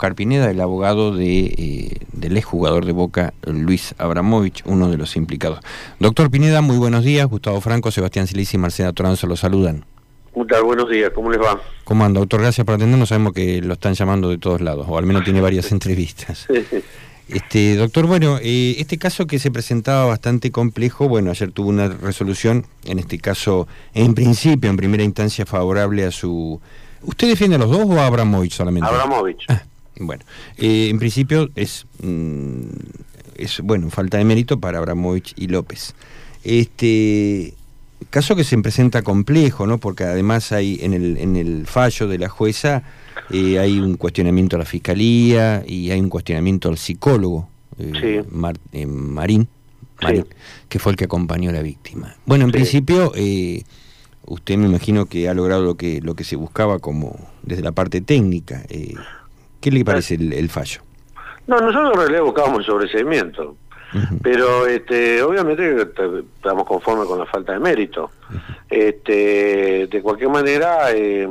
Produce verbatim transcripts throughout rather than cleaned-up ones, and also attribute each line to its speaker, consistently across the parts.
Speaker 1: Oscar Pineda, el abogado de, eh, del exjugador de Boca, Luis Abramovich, uno de los implicados. Doctor Pineda, muy buenos días. Gustavo Franco, Sebastián Silici y Marcela Toranzo los saludan.
Speaker 2: ¿Qué tal? Buenos días, ¿cómo les va?
Speaker 1: ¿Cómo anda, doctor? Gracias por atendernos. Sabemos que lo están llamando de todos lados, o al menos tiene varias entrevistas. Este, doctor, bueno, eh, este caso que se presentaba bastante complejo, bueno, ayer tuvo una resolución, en este caso, en principio, en primera instancia, favorable a su... ¿Usted defiende a los dos o a Abramovich solamente?
Speaker 2: Abramovich.
Speaker 1: Ah, bueno, eh, en principio es, mm, es, bueno, falta de mérito para Abramovich y López. Este... Caso que se presenta complejo, ¿no? Porque además hay en el, en el fallo de la jueza eh, hay un cuestionamiento a la fiscalía y hay un cuestionamiento al psicólogo eh,
Speaker 2: sí.
Speaker 1: Mar, eh, Marín, Marín
Speaker 2: sí.
Speaker 1: que fue el que acompañó a la víctima. Bueno, en sí. principio eh, usted me imagino que ha logrado lo que lo que se buscaba como desde la parte técnica. Eh, ¿Qué le parece el, el fallo?
Speaker 2: No, nosotros en realidad buscábamos el sobreseimiento. Uh-huh. Pero este, obviamente estamos conformes con la falta de mérito. Uh-huh. Este, de cualquier manera, eh,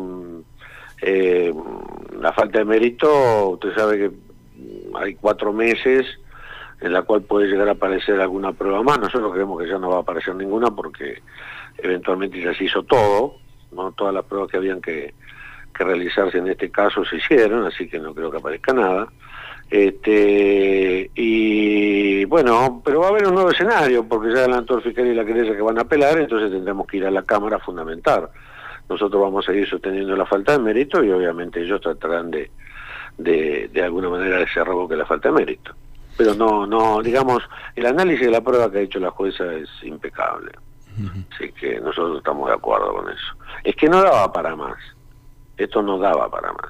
Speaker 2: eh, la falta de mérito, usted sabe que hay cuatro meses en la cual puede llegar a aparecer alguna prueba más. Nosotros creemos que ya no va a aparecer ninguna porque eventualmente ya se hizo todo, ¿no? Todas las pruebas que habían que, que realizarse en este caso se hicieron, así que no creo que aparezca nada. Este y bueno, pero va a haber un nuevo escenario porque ya adelantó el fiscal y la querella que van a apelar, entonces tendremos que ir a la Cámara a fundamentar. Nosotros vamos a seguir sosteniendo la falta de mérito y obviamente ellos tratarán de de, de alguna manera de se revoque la falta de mérito. Pero no, no, digamos, el análisis de la prueba que ha hecho la jueza es impecable. Uh-huh. Así que nosotros estamos de acuerdo con eso. Es que no daba para más. Esto no daba para más.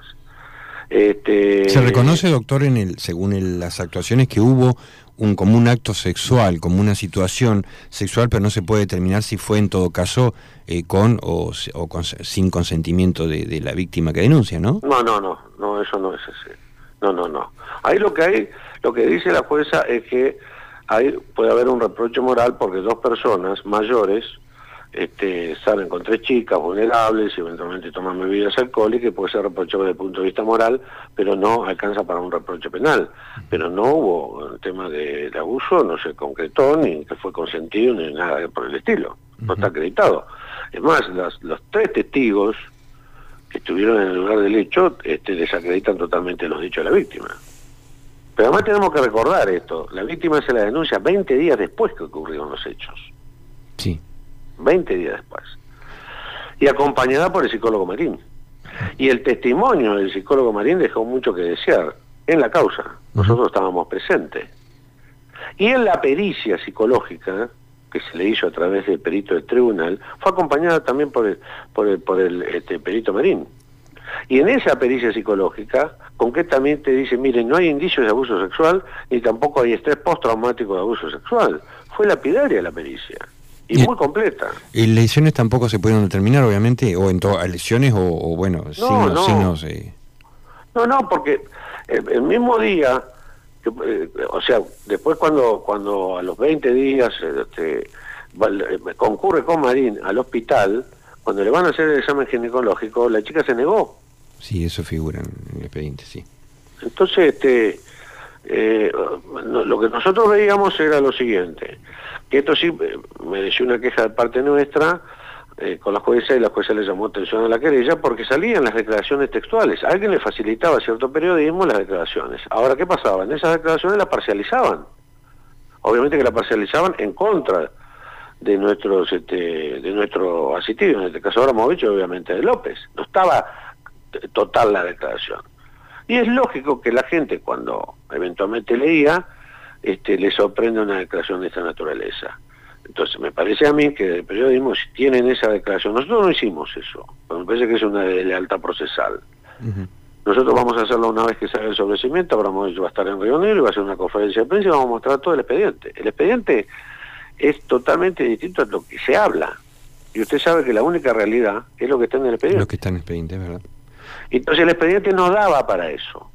Speaker 2: Este...
Speaker 1: ¿Se reconoce, doctor, en el, según el, las actuaciones, que hubo un como un acto sexual, como una situación sexual, pero no se puede determinar si fue en todo caso eh, con o, o con, sin consentimiento de, de la víctima que denuncia, ¿no?
Speaker 2: No, no, no, no, eso no es así. No, no, no. Ahí lo que hay, lo que dice la jueza es que ahí puede haber un reproche moral porque dos personas mayores Este, salen con tres chicas vulnerables y eventualmente toman bebidas alcohólicas, que puede ser reprochable desde el punto de vista moral, pero no alcanza para un reproche penal. Pero no hubo el tema de, de abuso, no se concretó, ni que fue consentido, ni nada por el estilo. No está acreditado. Es más, las, los tres testigos que estuvieron en el lugar del hecho este, desacreditan totalmente los dichos de la víctima. Pero además tenemos que recordar esto, la víctima se la denuncia veinte días después que ocurrieron los hechos.
Speaker 1: Sí.
Speaker 2: veinte días después, y acompañada por el psicólogo Marín. Y el testimonio del psicólogo Marín dejó mucho que desear en la causa. Nosotros estábamos presentes. Y en la pericia psicológica, que se le hizo a través del perito del tribunal, fue acompañada también por el, por el, por el este, perito Marín. Y en esa pericia psicológica, con que también te dice, miren, no hay indicios de abuso sexual, ni tampoco hay estrés postraumático de abuso sexual. Fue lapidaria la pericia. Y muy completa.
Speaker 1: ¿Y lesiones tampoco se pudieron determinar, obviamente? ¿O en todas lesiones o, o bueno,
Speaker 2: no,
Speaker 1: signos?
Speaker 2: No,
Speaker 1: signos eh...
Speaker 2: no, no, porque el, el mismo día, que, eh, o sea, después cuando cuando a los veinte días este, concurre con Marín al hospital, cuando le van a hacer el examen ginecológico, la chica se negó.
Speaker 1: Sí, eso figura en el expediente, sí.
Speaker 2: Entonces, este... Eh, no, lo que nosotros veíamos era lo siguiente, que esto sí eh, mereció una queja de parte nuestra eh, con la jueza, y la jueza le llamó atención a la querella porque salían las declaraciones textuales. A alguien le facilitaba cierto periodismo las declaraciones. Ahora, ¿qué pasaba? En esas declaraciones las parcializaban. Obviamente que la parcializaban en contra de nuestros este, de nuestro asistido, en este caso Abramovich, obviamente de López. No estaba total la declaración. Y es lógico que la gente, cuando eventualmente leía, este, le sorprende una declaración de esta naturaleza. Entonces, me parece a mí que el periodismo, si tienen esa declaración, nosotros no hicimos eso, pero me parece que es una de lealtad procesal. Uh-huh. Nosotros vamos a hacerlo una vez que salga el sobrecimiento. Abramovich va a estar en Río Negro y va a hacer una conferencia de prensa y vamos a mostrar todo el expediente. El expediente es totalmente distinto a lo que se habla. Y usted sabe que la única realidad es lo que está en el expediente.
Speaker 1: Lo que está en el expediente, ¿verdad?
Speaker 2: Entonces el expediente no daba para eso.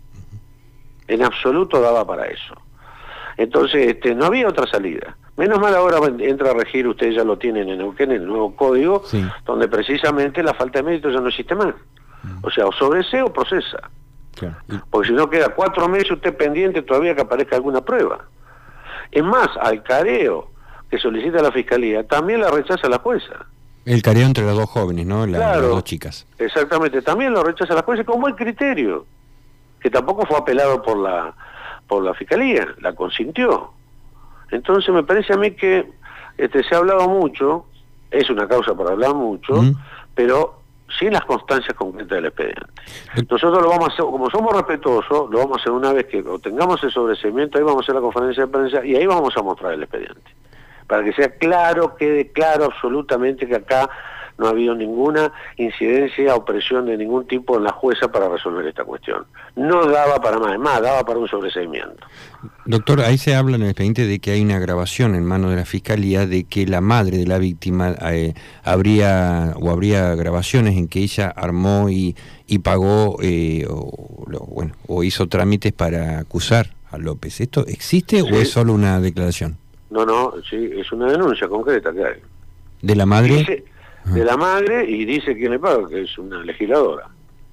Speaker 2: En absoluto daba para eso. Entonces este, no había otra salida. Menos mal ahora entra a regir, ustedes ya lo tienen en Neuquén, en el nuevo código, sí, donde precisamente la falta de mérito ya no existe más. Mm. O sea, o sobresee o procesa.
Speaker 1: Claro.
Speaker 2: Porque si no queda cuatro meses usted pendiente todavía que aparezca alguna prueba. Es más, al careo que solicita la Fiscalía también la rechaza la jueza.
Speaker 1: El careo entre las dos jóvenes, ¿no? La,
Speaker 2: claro,
Speaker 1: las dos chicas.
Speaker 2: Exactamente, también lo rechaza la jueza con buen criterio, que tampoco fue apelado por la, por la Fiscalía, la consintió. Entonces me parece a mí que este, se ha hablado mucho, es una causa para hablar mucho, mm. pero sin las constancias concretas del expediente. Nosotros lo vamos a hacer, como somos respetuosos, lo vamos a hacer una vez que obtengamos el sobreseimiento, ahí vamos a hacer la conferencia de prensa y ahí vamos a mostrar el expediente. Para que sea claro, quede claro absolutamente que acá no ha habido ninguna incidencia o presión de ningún tipo en la jueza para resolver esta cuestión. No daba para más, más, daba para un sobreseimiento.
Speaker 1: Doctor, ahí se habla en el expediente de que hay una grabación en manos de la Fiscalía de que la madre de la víctima eh, habría o habría grabaciones en que ella armó y, y pagó eh, o, lo, bueno, o hizo trámites para acusar a López. ¿Esto existe sí. o es solo una declaración?
Speaker 2: No, no, sí, es una denuncia concreta que hay.
Speaker 1: ¿De la madre?
Speaker 2: Dice, de la madre y dice quién le paga, que es una legisladora.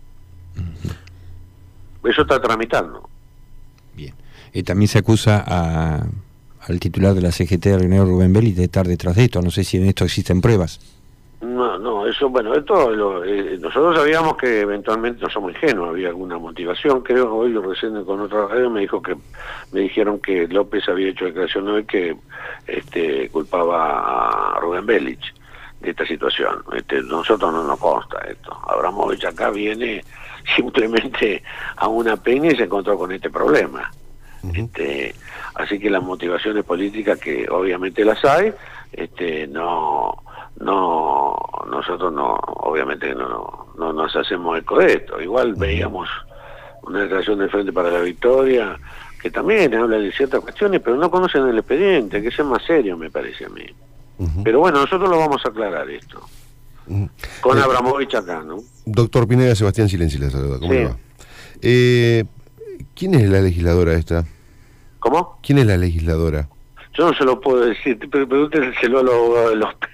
Speaker 2: Uh-huh. Eso está tramitando.
Speaker 1: Bien. Eh, también se acusa a, al titular de la C G T, René Rubén Vélez, de estar detrás de esto. No sé si en esto existen pruebas.
Speaker 2: No, no, eso, bueno, esto lo, eh, nosotros sabíamos que eventualmente, no somos ingenuos, había alguna motivación. Creo que hoy recién con otra radio me dijo que me dijeron que López había hecho declaración hoy que este, culpaba a Rubén Vélez de esta situación. Este, nosotros no nos consta esto. Abramovich acá viene simplemente a una peña y se encontró con este problema. Uh-huh. Este, así que las motivaciones políticas, que obviamente las hay, este, no, no, nosotros no, obviamente no, no nos hacemos eco de esto. Igual uh-huh. veíamos una declaración del Frente para la Victoria que también habla de ciertas cuestiones, pero no conocen el expediente, que sea más serio, me parece a mí. Uh-huh. Pero bueno, nosotros lo vamos a aclarar esto. Uh-huh. Con eh, Abramovich acá, ¿no?
Speaker 3: Doctor Pineda, Sebastián Silenzi la saluda. ¿Cómo
Speaker 2: sí.
Speaker 3: le va? Eh, ¿Quién es la legisladora esta?
Speaker 2: ¿Cómo?
Speaker 3: ¿Quién es la legisladora?
Speaker 2: Yo no se lo puedo decir, pero pregúntenselo a los abogados de López.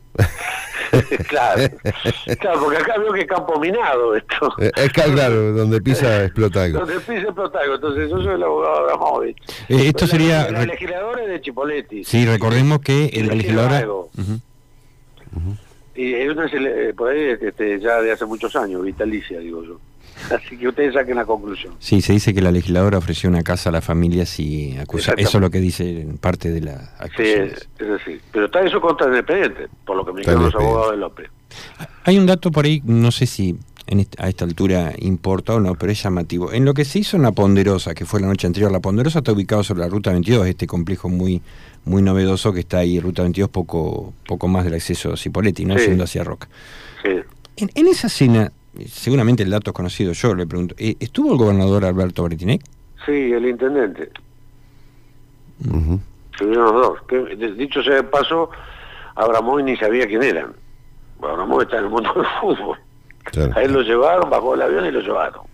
Speaker 2: Claro, claro, porque acá veo que es campo minado esto.
Speaker 3: Eh, es que, claro, donde pisa explota algo.
Speaker 2: Donde pisa explota algo, entonces yo soy el abogado de Abramovich.
Speaker 1: Eh, esto sería...
Speaker 2: La, la legisladora es de Chipoletti.
Speaker 1: Sí, recordemos que el la legisladora...
Speaker 2: Uh-huh. Uh-huh. Y es una, por ahí este, ya de hace muchos años, vitalicia, digo yo. Así que ustedes saquen la conclusión.
Speaker 1: Sí, se dice que la legisladora ofreció una casa a la familia si acusa. Eso es lo que dice en parte de la acusación.
Speaker 2: Sí, es así. Pero está eso contra el expediente, por lo que me dijeron los abogados de López.
Speaker 1: Hay un dato por ahí, no sé si en esta, a esta altura importa o no, pero es llamativo. En lo que se hizo en La Ponderosa, que fue la noche anterior, La Ponderosa está ubicado sobre la Ruta veintidós, este complejo muy muy novedoso que está ahí, Ruta veintidós, poco poco más del acceso a Cipoletti, ¿no? Sí. Yendo hacia Roca.
Speaker 2: Sí.
Speaker 1: En, en esa cena, seguramente el dato es conocido, yo le pregunto, ¿estuvo el gobernador Alberto Bretinec?
Speaker 2: Sí, el intendente.
Speaker 3: Uh-huh.
Speaker 2: Estuvieron los dos. Que, dicho sea de paso, Abramovich ni sabía quién eran. Abramovich está en el mundo del fútbol. Claro. A él lo llevaron, bajó el avión y lo llevaron.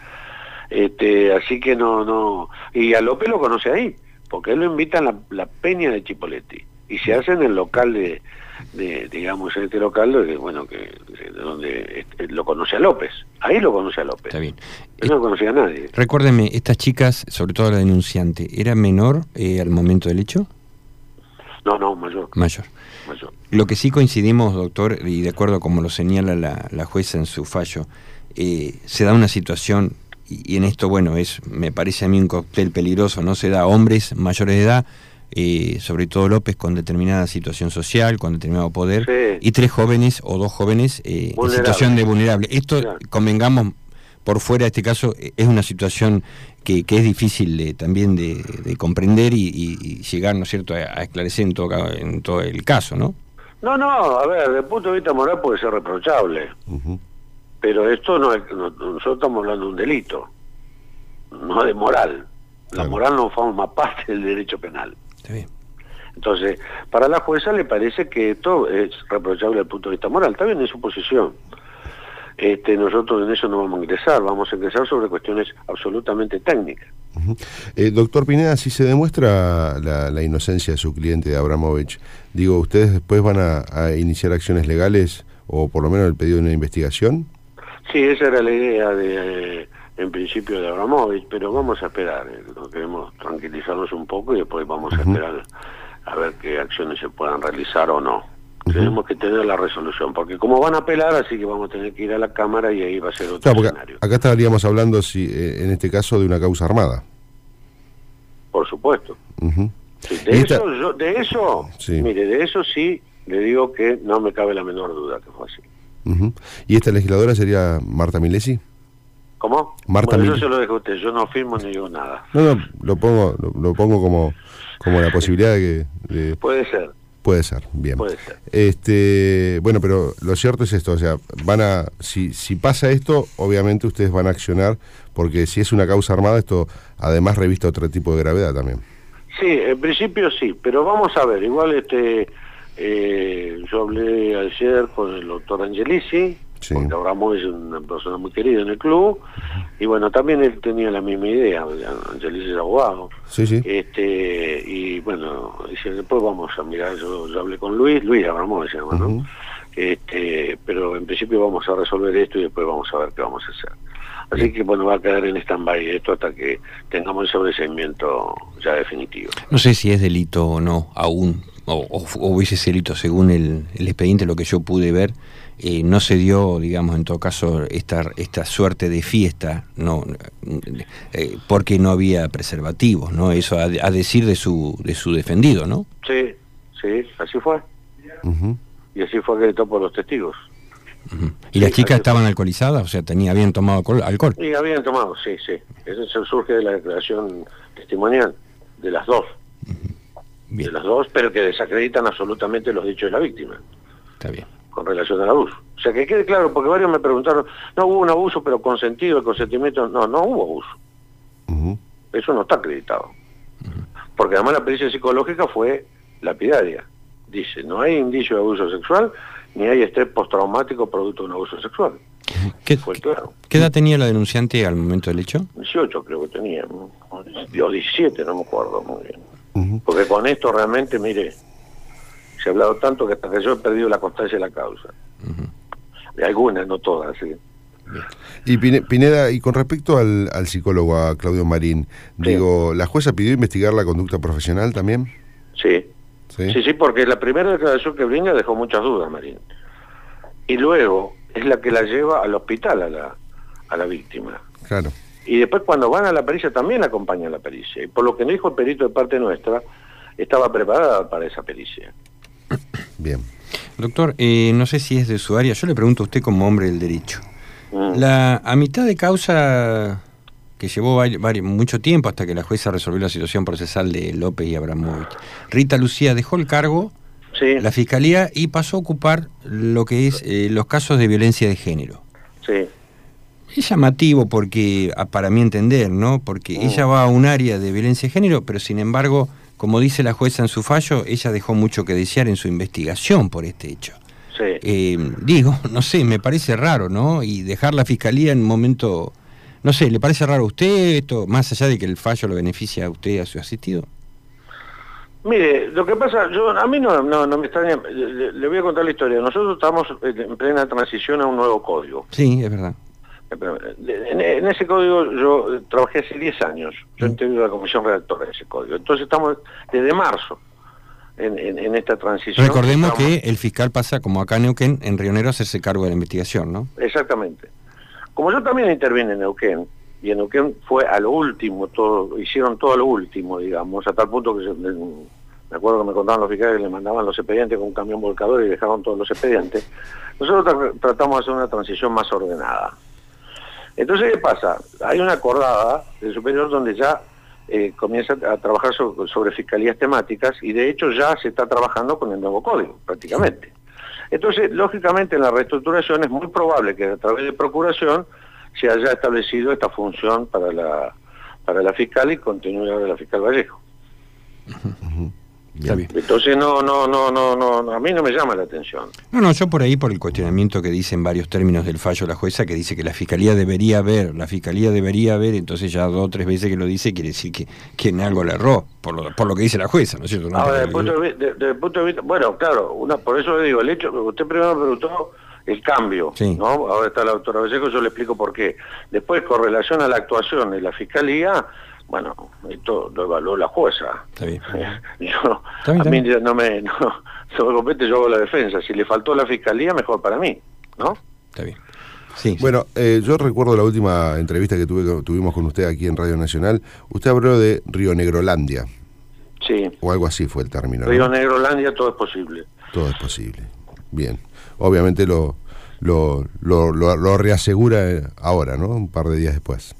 Speaker 2: Este, así que no, no... Y a López lo conoce ahí, porque él lo invita a la, la peña de Chipoletti. Y se hace en el local de... de digamos, en este local, de, bueno, que de donde este, lo conoce a López. Ahí lo conoce a López.
Speaker 1: Está bien.
Speaker 2: Él no conocía a nadie.
Speaker 1: Recuérdeme, estas chicas, sobre todo la denunciante, ¿era menor eh, al momento del hecho?
Speaker 2: No, no, mayor.
Speaker 1: Mayor.
Speaker 2: Mayor.
Speaker 1: Lo que sí coincidimos, doctor, y de acuerdo como lo señala la, la jueza en su fallo, eh, se da una situación, y, y en esto, bueno, es me parece a mí un cóctel peligroso, ¿no? Se da a hombres mayores de edad, Eh, sobre todo López con determinada situación social, con determinado poder,
Speaker 2: sí.
Speaker 1: y tres jóvenes o dos jóvenes eh, en situación de vulnerable. Esto, claro. Convengamos, por fuera de este caso, es una situación que, que es difícil de, también de, de comprender y, y, y llegar, ¿no es cierto?, a, a esclarecer en todo, en todo el caso, ¿no?
Speaker 2: No, no, a ver, desde el punto de vista moral puede ser reprochable, uh-huh. pero esto no es, no, nosotros estamos hablando de un delito, no de moral. La claro. moral no forma parte del derecho penal.
Speaker 1: Bien.
Speaker 2: Entonces, para la jueza le parece que esto es reprochable desde el punto de vista moral. Está bien en su posición. Este, nosotros en eso no vamos a ingresar, vamos a ingresar sobre cuestiones absolutamente técnicas.
Speaker 3: Uh-huh. eh, doctor Pineda, si se demuestra la, la inocencia de su cliente, de Abramovich, digo, ¿ustedes después van a, a iniciar acciones legales o por lo menos el pedido de una investigación?
Speaker 2: Sí, esa era la idea de, en principio de Abramovich, pero vamos a esperar, eh, queremos tranquilizarnos un poco y después vamos
Speaker 3: uh-huh.
Speaker 2: a esperar a ver qué acciones se puedan realizar o no. Uh-huh. Tenemos que tener la resolución, porque como van a apelar, así que vamos a tener que ir a la Cámara y ahí va a ser otro
Speaker 3: claro,
Speaker 2: escenario.
Speaker 3: Acá estaríamos hablando, si eh, en este caso, de una causa armada.
Speaker 2: Por supuesto.
Speaker 3: Uh-huh.
Speaker 2: Sí, de,
Speaker 3: esta...
Speaker 2: eso, yo, de eso,
Speaker 3: sí.
Speaker 2: mire, de eso sí le digo que no me cabe la menor duda que fue así.
Speaker 3: Uh-huh. ¿Y esta legisladora sería Marta Milesi?
Speaker 2: ¿Cómo?
Speaker 3: Marta
Speaker 2: bueno,
Speaker 3: Milesi.
Speaker 2: yo se lo dejo a usted, yo no firmo ni digo nada.
Speaker 3: No, no, lo pongo, lo, lo pongo como, como la posibilidad de que... De...
Speaker 2: Puede ser.
Speaker 3: Puede ser, bien.
Speaker 2: Puede ser.
Speaker 3: Este, bueno, pero lo cierto es esto, o sea, van a, si, si pasa esto, obviamente ustedes van a accionar, porque si es una causa armada, esto además revista otro tipo de gravedad también.
Speaker 2: Sí, en principio sí, pero vamos a ver, igual este, eh, yo hablé ayer con el doctor Angelici,
Speaker 3: sí.
Speaker 2: porque Abramovich es una persona muy querida en el club, y bueno, también él tenía la misma idea, Angelici es abogado,
Speaker 3: sí, sí.
Speaker 2: este y bueno, dice, después vamos a mirar, yo, yo hablé con Luis, Luis Abramovich se llama, ¿no? Uh-huh. Este, pero en principio vamos a resolver esto y después vamos a ver qué vamos a hacer. Así Bien. que bueno, va a quedar en stand-by esto hasta que tengamos el sobreseimiento ya definitivo.
Speaker 1: No sé si es delito o no aún, o, o, o hubiese delito según el, el expediente, lo que yo pude ver. Eh, no se dio, digamos, en todo caso, esta, esta suerte de fiesta, no, eh, porque no había preservativos, ¿no? Eso a, a decir de su de su defendido, ¿no?
Speaker 2: Sí, sí, así fue.
Speaker 3: Uh-huh.
Speaker 2: Y así fue acreditado por los testigos.
Speaker 1: Uh-huh. ¿Y sí, las chicas estaban fue. alcoholizadas? O sea, tenía, ¿habían tomado alcohol?
Speaker 2: Sí, habían tomado, sí, sí. Eso surge de la declaración testimonial, de las dos. Uh-huh. Bien. De las dos, pero que desacreditan absolutamente los dichos de la víctima.
Speaker 1: Está bien.
Speaker 2: Con relación al abuso. O sea, que quede claro, porque varios me preguntaron, no hubo un abuso, pero consentido, el consentimiento, no, no hubo abuso. Uh-huh. Eso no está acreditado. Uh-huh. Porque además la pericia psicológica fue lapidaria. Dice, no hay indicio de abuso sexual, ni hay estrés postraumático producto de un abuso sexual.
Speaker 1: ¿Qué,
Speaker 2: fue claro.
Speaker 1: ¿Qué edad tenía la denunciante al momento del hecho?
Speaker 2: dieciocho creo que tenía, o diecisiete, no me acuerdo muy bien. Uh-huh. Porque con esto realmente, mire, se ha hablado tanto que hasta que yo he perdido la constancia de la causa. Uh-huh. De algunas, no todas, sí.
Speaker 3: Y Pineda, y con respecto al, al psicólogo, a Claudio Marín, sí. digo, ¿la jueza pidió investigar la conducta profesional también?
Speaker 2: Sí. Sí, sí, sí, porque la primera declaración que brinda dejó muchas dudas, Marín. Y luego es la que la lleva al hospital a la, a la víctima.
Speaker 3: Claro.
Speaker 2: Y después cuando van a la pericia también acompaña a la pericia. Y por lo que nos dijo el perito de parte nuestra, estaba preparada para esa pericia.
Speaker 3: Bien.
Speaker 1: Doctor, eh, no sé si es de su área, yo le pregunto a usted como hombre del derecho. Mm. La, a mitad de causa que llevó vari, vari, mucho tiempo hasta que la jueza resolvió la situación procesal de López y Abramovich, Rita Lucía dejó el cargo,
Speaker 2: sí.
Speaker 1: la fiscalía, y pasó a ocupar lo que es eh, los casos de violencia de género.
Speaker 2: Sí.
Speaker 1: Es llamativo porque, para mi entender, ¿no? Porque mm. ella va a un área de violencia de género, pero sin embargo, como dice la jueza en su fallo, ella dejó mucho que desear en su investigación por este hecho.
Speaker 2: Sí.
Speaker 1: Eh, digo, no sé, me parece raro, ¿no? Y dejar la fiscalía en un momento, no sé, ¿le parece raro a usted esto, más allá de que el fallo lo beneficia a usted y a su asistido?
Speaker 2: Mire, lo que pasa, yo a mí no, no, no me extraña, le, le voy a contar la historia. Nosotros estamos en plena transición a un nuevo código.
Speaker 1: Sí, es verdad.
Speaker 2: En, en ese código yo trabajé hace diez años, yo mm. integré la comisión redactora de ese código. Entonces estamos desde marzo en, en, en esta transición.
Speaker 1: Recordemos
Speaker 2: estamos...
Speaker 1: que el fiscal pasa, como acá en Neuquén, en Río Negro, a hacerse cargo de la investigación, ¿no?
Speaker 2: Exactamente. Como yo también intervine en Neuquén, y en Neuquén fue a lo último, todo, hicieron todo a lo último, digamos, a tal punto que se, me acuerdo que me contaban los fiscales que le mandaban los expedientes con un camión volcador y dejaban todos los expedientes. Nosotros tra tratamos de hacer una transición más ordenada. Entonces, ¿qué pasa? Hay una acordada del superior donde ya eh, comienza a trabajar sobre, sobre fiscalías temáticas y de hecho ya se está trabajando con el nuevo código, prácticamente. Entonces, lógicamente, en la reestructuración es muy probable que a través de procuración se haya establecido esta función para la para la fiscal y continúe ahora la fiscal Vallejo.
Speaker 1: Uh-huh. Está bien.
Speaker 2: Entonces no, no, no, no, no, a mí no me llama la atención.
Speaker 1: No, no, yo por ahí, por el cuestionamiento que dice en varios términos del fallo la jueza, que dice que la fiscalía debería ver, la fiscalía debería ver, entonces ya dos o tres veces que lo dice, quiere decir que, que en algo le erró, por lo, por lo que dice la jueza, ¿no es cierto? No,
Speaker 2: Ahora, desde el punto de, de, de punto de vista, bueno, claro, una, por eso le digo, el hecho que usted primero me preguntó, el cambio,
Speaker 1: sí.
Speaker 2: ¿no? Ahora está la doctora Vallejo, yo le explico por qué. Después, con relación a la actuación de la Fiscalía, bueno, esto lo evaluó la jueza.
Speaker 1: Está bien.
Speaker 2: Yo,
Speaker 1: Está bien,
Speaker 2: a mí
Speaker 1: está
Speaker 2: no me, no, no me compete, yo hago la defensa. Si le faltó la Fiscalía, mejor para mí, ¿no?
Speaker 1: Está bien. Sí,
Speaker 3: bueno, eh, yo recuerdo la última entrevista que tuve, tuvimos con usted aquí en Radio Nacional. Usted habló de Río Negrolandia.
Speaker 2: Sí.
Speaker 3: O algo así fue el término, ¿no?
Speaker 2: Río Negrolandia, todo es posible.
Speaker 3: Todo es posible. Bien. Obviamente lo, lo, lo, lo, lo reasegura ahora, ¿no? Un par de días después.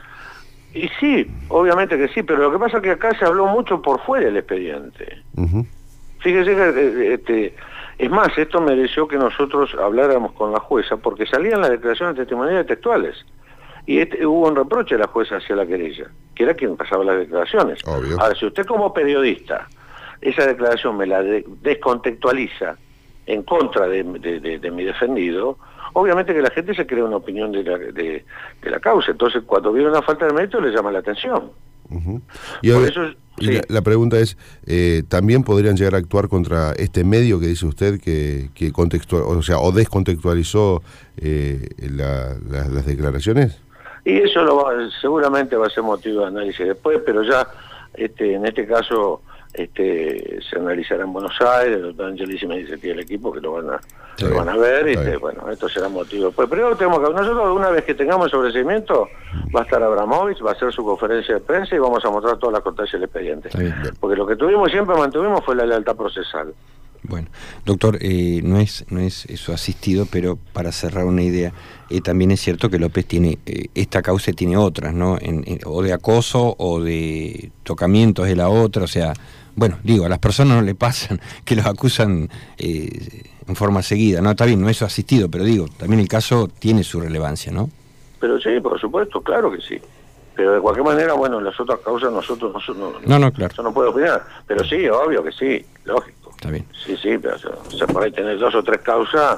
Speaker 2: Y sí, obviamente que sí, pero lo que pasa es que acá se habló mucho por fuera del expediente.
Speaker 3: Uh-huh.
Speaker 2: Fíjese que, este, es más, esto mereció que nosotros habláramos con la jueza, porque salían las declaraciones testimoniales textuales. Y este, hubo un reproche de la jueza hacia la querella, que era quien pasaba las declaraciones.
Speaker 3: Obvio.
Speaker 2: Ahora, si usted como periodista, esa declaración me la de, descontextualiza en contra de, de, de, de mi defendido, obviamente que la gente se crea una opinión de la, de, de la causa. Entonces, cuando viene una falta de mérito, le llama la atención.
Speaker 3: Uh-huh. Y,
Speaker 2: Por
Speaker 3: hoy,
Speaker 2: eso,
Speaker 3: y
Speaker 2: sí.
Speaker 3: la, la pregunta es, eh, ¿también podrían llegar a actuar contra este medio que dice usted que, que contextual, o sea, o descontextualizó eh, la, la, las declaraciones?
Speaker 2: Y eso lo va, seguramente va a ser motivo de análisis después, pero ya este, en este caso este, se analizará en Buenos Aires. El doctor Angelici me dice que el equipo que lo van a, lo van a ver, y este, bueno, esto será motivo después. Pero tenemos que, nosotros una vez que tengamos el sobreseimiento, va a estar Abramovich, va a hacer su conferencia de prensa y vamos a mostrar todas las constancias del expediente. Porque lo que tuvimos siempre mantuvimos fue la lealtad procesal.
Speaker 1: Bueno, doctor, eh, no es no es eso asistido, pero para cerrar una idea, eh, también es cierto que López tiene, eh, esta causa tiene otras, ¿no? En, en, o de acoso o de tocamientos de la otra, o sea, bueno, digo, a las personas no le pasan que los acusan eh, en forma seguida, ¿no? Está bien, no es asistido, pero digo, también el caso tiene su relevancia, ¿no?
Speaker 2: Pero sí, por supuesto, claro que sí. Pero de cualquier manera, bueno, en las otras causas nosotros no, no,
Speaker 1: no, no, claro.
Speaker 2: Yo no puedo opinar, pero sí, obvio que sí, lógico.
Speaker 1: Está bien.
Speaker 2: Sí, sí, pero o sea, por ahí tener dos o tres causas,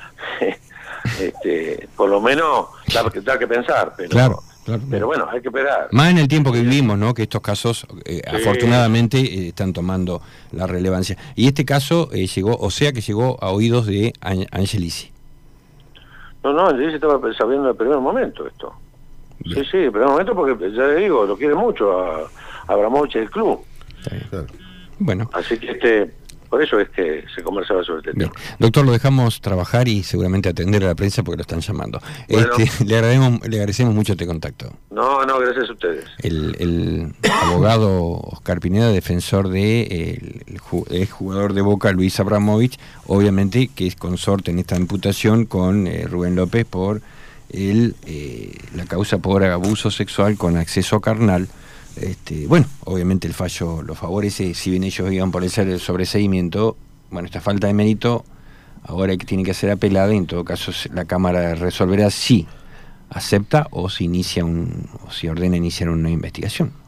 Speaker 2: este, por lo menos da, da que pensar, pero,
Speaker 1: claro, claro,
Speaker 2: pero bueno, hay que esperar.
Speaker 1: Más en el tiempo que vivimos, ¿no? Que estos casos, eh,
Speaker 2: sí.
Speaker 1: afortunadamente, eh, están tomando la relevancia. Y este caso eh, llegó, o sea que llegó a oídos de Angelici.
Speaker 2: No, no, Angelici estaba sabiendo en el primer momento esto. Bien. Sí, sí, el primer momento, porque ya le digo, lo quiere mucho a, a Abramovich del club.
Speaker 1: Está bien. Claro. Bueno.
Speaker 2: Así que este... Por eso es que se conversaba sobre este
Speaker 1: Bien.
Speaker 2: tema.
Speaker 1: Doctor, lo dejamos trabajar y seguramente atender a la prensa porque lo están llamando.
Speaker 2: Bueno.
Speaker 1: Este, le, agradecemos, le agradecemos mucho este contacto.
Speaker 2: No, no, gracias a ustedes.
Speaker 1: El, el abogado Oscar Pineda, defensor de el, el jugador de Boca, Luis Abramovich, obviamente que es consorte en esta imputación con eh, Rubén López por el, eh, la causa por abuso sexual con acceso carnal. Este, bueno, obviamente el fallo lo favorece, si bien ellos iban por el sobreseimiento, bueno, esta falta de mérito ahora que tiene que ser apelada y en todo caso la Cámara resolverá si acepta o si inicia un, o si ordena iniciar una investigación.